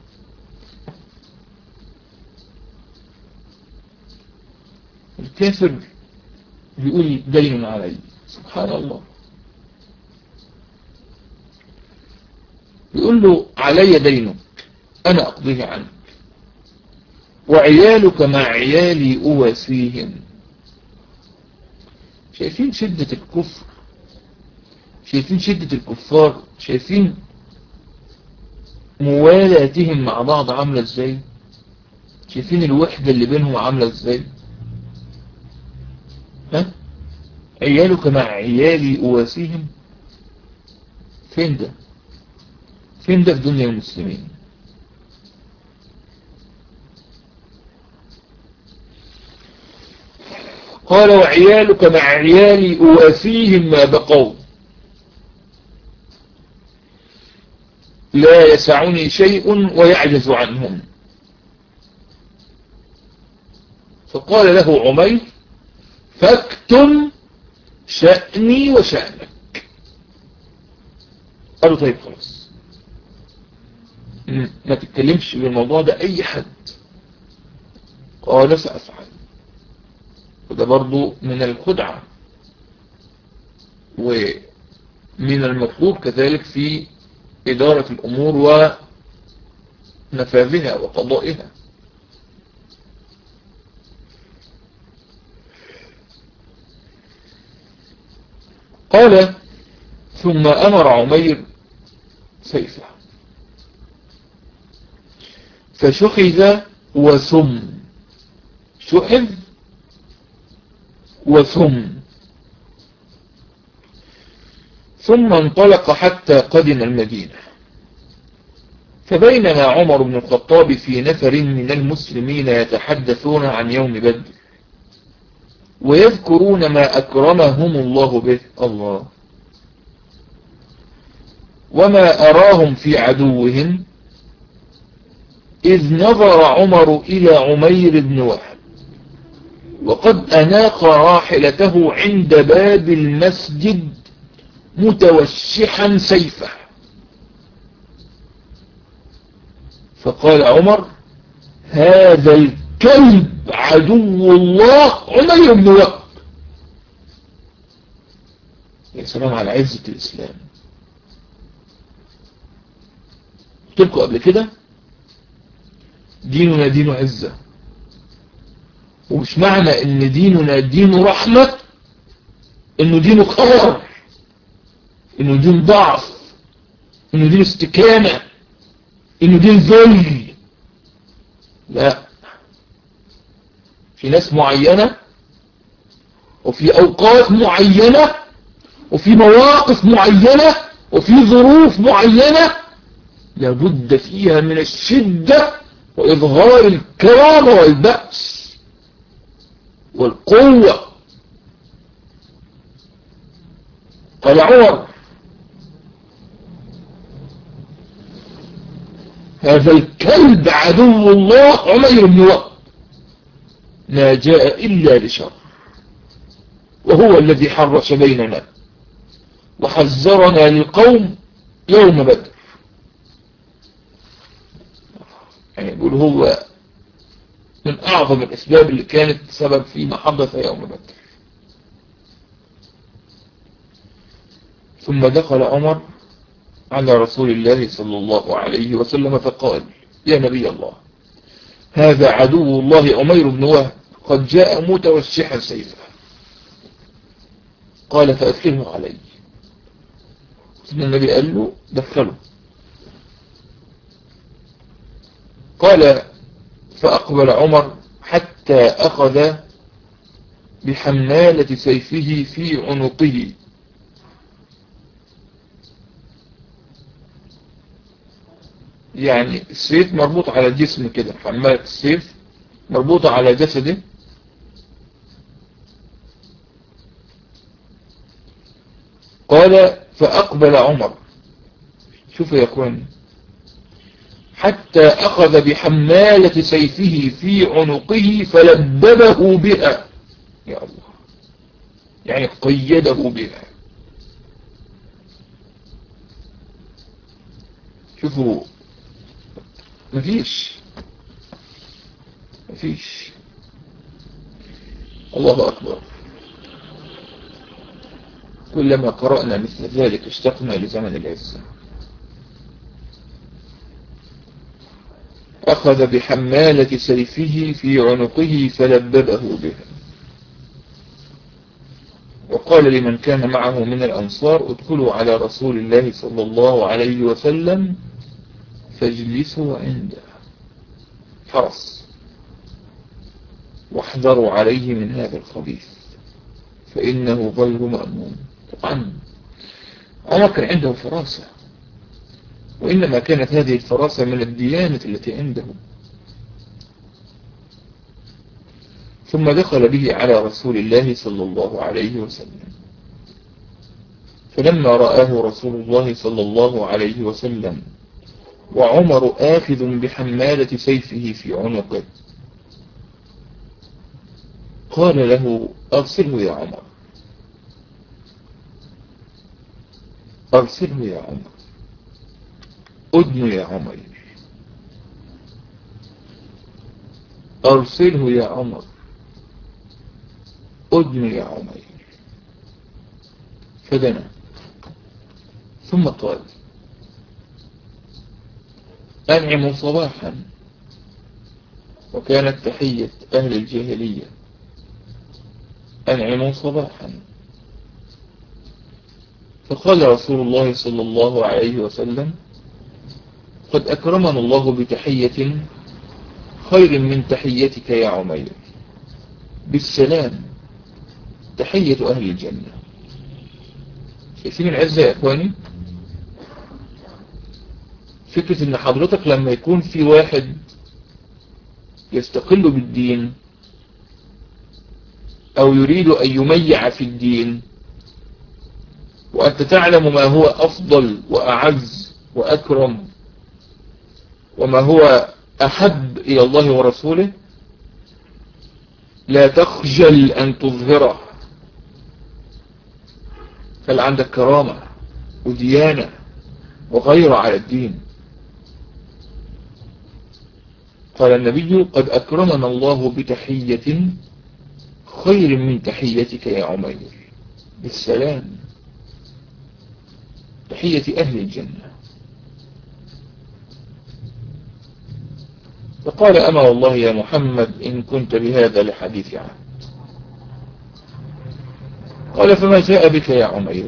الكافر بيقول دين علي، سبحان الله، بيقول له علي دينك أنا أقضيه عنك، وعيالك مع عيالي أواسيهم. شايفين شدة الكفر؟ شايفين شدة الكفار؟ شايفين موالاتهم مع بعض عاملة ازاي؟ شايفين الوحدة اللي بينهم عاملة ازاي؟ ها؟ عيالك مع عيالي أواسيهم. فين ده؟ فين ده في دنيا المسلمين؟ قال وعيالك مع عيالي أواسيهم ما بقوا، لا يسعني شيء ويعجز عنهم. فقال له عمير فاكتم شأني وشأنك. قالوا طيب خلاص ما تتكلمش بالموضوع ده أي حد. قال سأفعل. وده برضو من الخدعة، ومن المطلوب كذلك في إدارة الأمور ونفاذها وقضائها. قال ثم أمر عمير سيفه فشحذ وثم، شحذ وثم، ثم انطلق حتى قدم المدينة. فبينما عمر بن الخطاب في نفر من المسلمين يتحدثون عن يوم بدر ويذكرون ما أكرمهم الله به، الله، وما أراهم في عدوهم، إذ نظر عمر إلى عمير بن وهب وقد أناق راحلته عند باب المسجد متوشحا سيفه. فقال عمر هذا الكلب عدو الله عمير بن وهب. يا سلام على عزة الإسلام. قلت لكم قبل كده ديننا دين عزة، ومش معنى ان ديننا دين رحمة انه دين قهر، انه دين ضعف، انه دين استكانة، انه دين ذل. لا، في ناس معينة وفي اوقات معينة وفي مواقف معينة وفي ظروف معينة لابد فيها من الشدة وإظهار الكرامة والبأس والقوة. قال عمر هذا الكلب عدو الله عمير بن وهب لا جاء إلا لشر، وهو الذي حرش بيننا وحذرنا للقوم يوم بدر. يعني يقول هو من أعظم الأسباب اللي كانت سبب فيما حدث يوم بدر. ثم دخل عمر على رسول الله صلى الله عليه وسلم فقال يا نبي الله هذا عدو الله عمير بن وهب قد جاء متوشحا سيفه. قال فأدخله علي. النبي قال له دخله. قال فأقبل عمر حتى أخذ بحمالة سيفه في عنقه، يعني السيف مربوط على الجسم كده، حمالة السيف مربوطة على جسده. قال فأقبل عمر، شوف يا اخواني، حتى أخذ بحمالة سيفه في عنقه فلببه بها، يا الله، يعني قيده بها. شوفوا، مفيش الله أكبر. كلما قرأنا مثل ذلك اشتقنا لزمن العزة. أخذ بحمالة سيفه في عنقه فلببه بها، وقال لمن كان معه من الأنصار ادخلوا على رسول الله صلى الله عليه وسلم فاجلسوا عنده، حرص، واحذروا عليه من هذا الخبيث فإنه غير مأمون. طبعا عمر كان عنده فراسة، وإنما كانت هذه الفراسة من الديانة التي عنده. ثم دخل به على رسول الله صلى الله عليه وسلم، فلما رآه رسول الله صلى الله عليه وسلم وعمر آخذ بحمالة سيفه في عنقه قال له أرسله يا عمر، أرسله يا عمر، أدن يا عمر، أرسله يا عمر، أدن يا عمر. فدنا ثم قال أنعموا صباحا، وكانت تحية أهل الجاهلية أنعموا صباحا. فقال رسول الله صلى الله عليه وسلم قد أكرمنا الله بتحية خير من تحيتك يا عمير، بالسلام، تحية أهل الجنة. شايفين العزة يا إخواني؟ فكرة إن حضرتك لما يكون في واحد يستقل بالدين أو يريد أن يميع في الدين، وأنت تعلم ما هو أفضل وأعز وأكرم وما هو أحب إلى الله ورسوله، لا تخجل أن تظهره، فل عندك كرامة وديانة وغير على الدين. قال النبي قد أكرمنا الله بتحية خير من تحيتك يا عمير، بالسلام، تحية أهل الجنة. فقال أما والله يا محمد إن كنت بهذا لحديث عهد. قال فما جاء بك يا عمير؟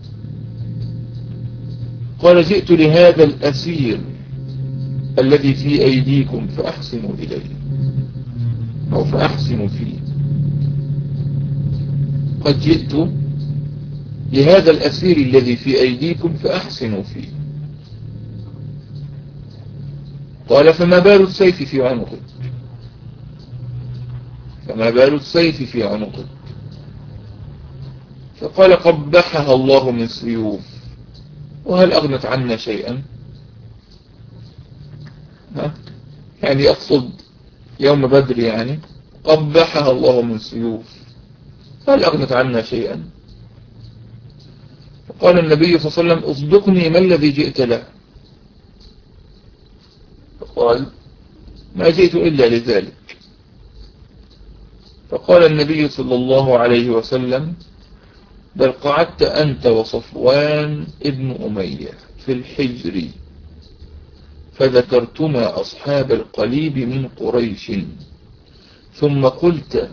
قال جئت لهذا الأسير الذي في أيديكم فأحسنوا إليه أو فأحسنوا فيه. قد جئت لهذا الأسير الذي في أيديكم فأحسنوا فيه. قال فما بال السيف في عنقك؟ فما بال السيف في عنقك؟ فقال قبحها الله من سيوف، وهل أغنت عنا شيئا؟ يعني أقصد يوم بدر، يعني قبحها الله من سيوف، هل أغنت عنا شيئا؟ فقال النبي صلى الله عليه وسلم اصدقني ما الذي جئت له؟ فقال ما جئت إلا لذلك. فقال النبي صلى الله عليه وسلم بل قعدت أنت وصفوان ابن أمية في الحجر فذكرتما أصحاب القليب من قريش، ثم قلت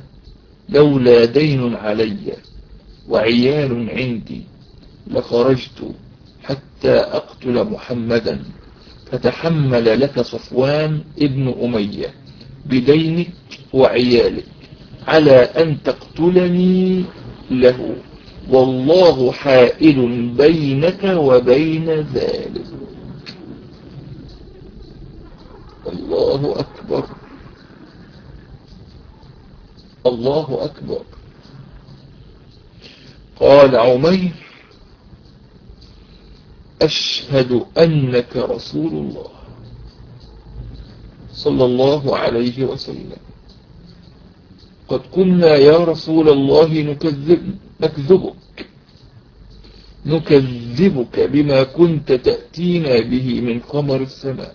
لولا دين علي وعيال عندي لخرجت حتى أقتل محمدا، فتحمل لك صفوان ابن أمية بدينك وعيالك على أن تقتلني له، والله حائل بينك وبين ذلك. الله أكبر، الله أكبر. قال عمير: أشهد أنك رسول الله صلى الله عليه وسلم. قد كنا يا رسول الله نكذبك بما كنت تأتينا به من قمر السماء.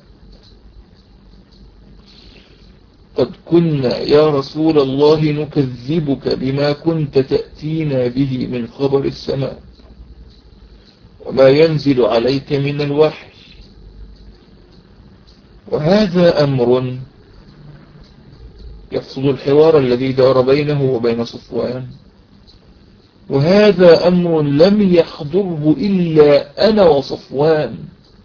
قد كنا يا رسول الله نكذبك بما كنت تأتينا به من خبر السماء وما ينزل عليك من الوحي، وهذا أمر يفصل الحوار الذي دار بينه وبين صفوان، وهذا أمر لم يحضره إلا أنا وصفوان،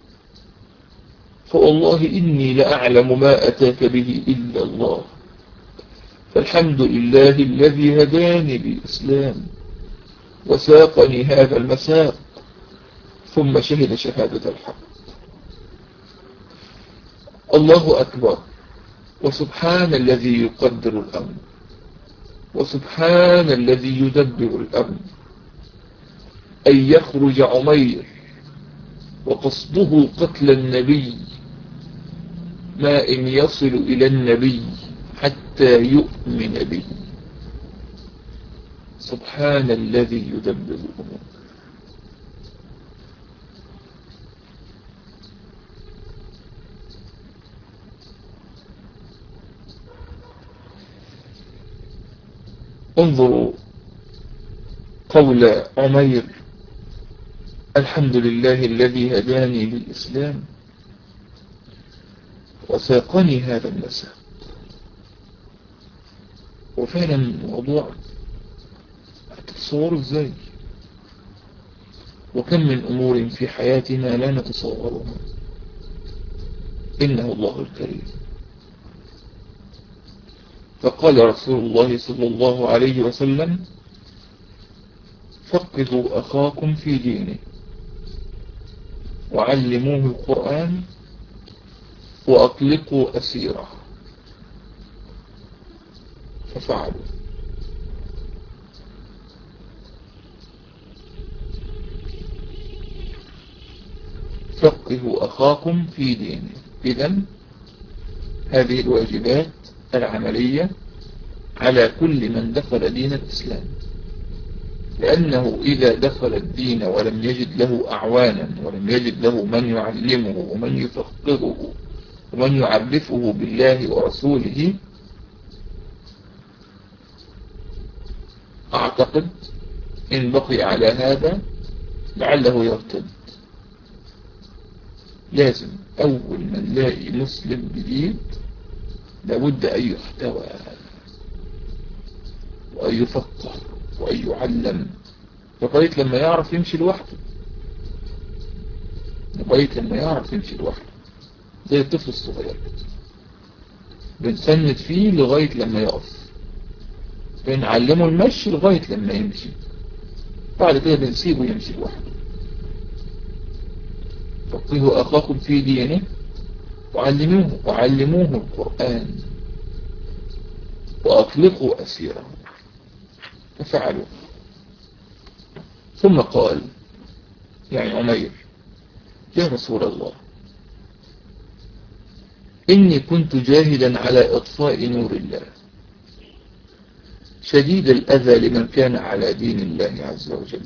فوالله إني لأعلم ما أتاك به إلا الله، فالحمد لله الذي هداني بالإسلام وساقني هذا المساق، ثم شهد شهادة الحق. الله أكبر. وسبحان الذي يقدر الأمر، وسبحان الذي يدبر الأمر، أن يخرج عمير وقصده قتل النبي، ما إن يصل إلى النبي حتى يؤمن به. سبحان الذي يدبر الأمور. انظروا قول عمير: الحمد لله الذي هداني للإسلام وساقني هذا المساق. وفعلا الموضوع هتتصوروا ازاي؟ وكم من أمور في حياتنا لا نتصورها، إنه الله الكريم. فقال رسول الله صلى الله عليه وسلم: فقهوا أخاكم في دينه وعلموه القرآن وأطلقوا أسيره. ففعلوا. فقهوا أخاكم في دينه. إذن هذه الواجبات العملية على كل من دخل دين الإسلام، لأنه إذا دخل الدين ولم يجد له أعوانا، ولم يجد له من يعلمه ومن يفقهه ومن يعرفه بالله ورسوله، أعتقد إن بقي على هذا لعله يرتد. لازم أول من نلاقي مسلم جديد لابد أن يحتوى وأن يفقه وأن يعلم لغاية لما يعرف يمشي لوحده، لغاية لما يعرف يمشي لوحده، زي الطفل الصغير بنسند فيه لغاية لما يقف، بنعلمه المشي لغاية لما يمشي، بعد كده بنسيبه يمشي لوحده. فقهوا أخاكم في دينه وعلموه القرآن وأطلقوا أسيره. ففعلوا. ثم قال يعني عمير: يا رسول الله، إني كنت جاهدا على إطفاء نور الله شديد الأذى لمن كان على دين الله عز وجل،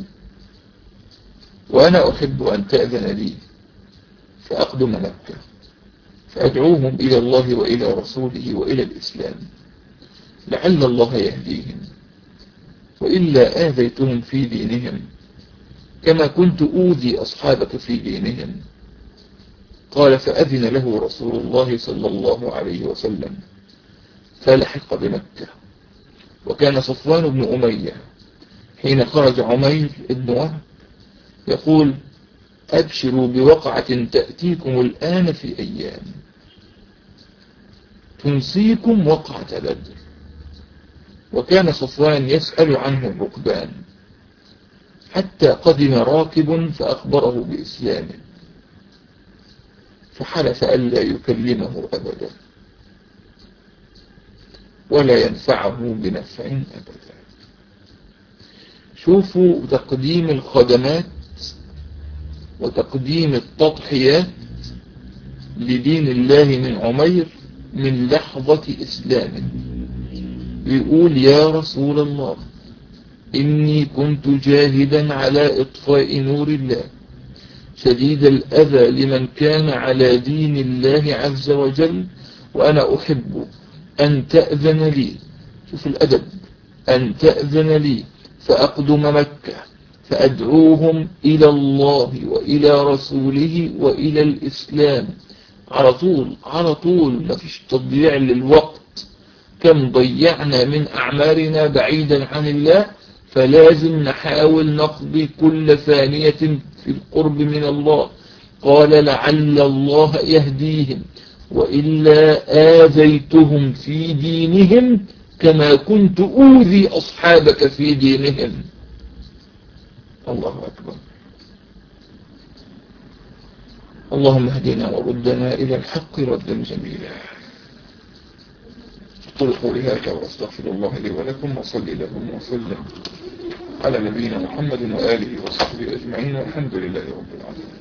وأنا أحب أن تأذن لي فأقدم مكة فأدعوهم إلى الله وإلى رسوله وإلى الإسلام، لعل الله يهديهم، وإلا آذيتهم في دينهم كما كنت أوذي أصحابك في دينهم. قال: فأذن له رسول الله صلى الله عليه وسلم فلحق بمكة. وكان صفوان بن أمية حين خرج عمير بن وهب يقول: أبشروا بوقعة تأتيكم الآن في أيام تنسيكم وقعة بدر. وكان صفوان يسأل عنه الركبان حتى قدم راكب فأخبره بإسلامه فحلف ألا يكلمه أبدا ولا ينفعه بنفع أبدا. شوفوا تقديم الخدمات وتقديم التضحيات لدين الله من عمير من لحظة إسلامه. يقول يا رسول الله إني كنت جاهدا على إطفاء نور الله شديد الأذى لمن كان على دين الله عز وجل، وأنا أحب أن تأذن لي، شوف الأدب، أن تأذن لي فأقدم مكة فأدعوهم إلى الله وإلى رسوله وإلى الإسلام. على طول ما فيش تضييع للوقت. كم ضيعنا من أعمارنا بعيدا عن الله، فلازم نحاول نقضي كل ثانية في القرب من الله. قال لعل الله يهديهم وإلا آذيتهم في دينهم كما كنت أوذي أصحابك في دينهم. الله أكبر. اللهم اهدنا وردنا إلى الحق ردا جميلا. قل قولي هذا واستغفر الله لي ولكم، وصلي لهم وسلم على نبينا محمد وآله وصحبه أجمعين، والحمد لله رب العالمين.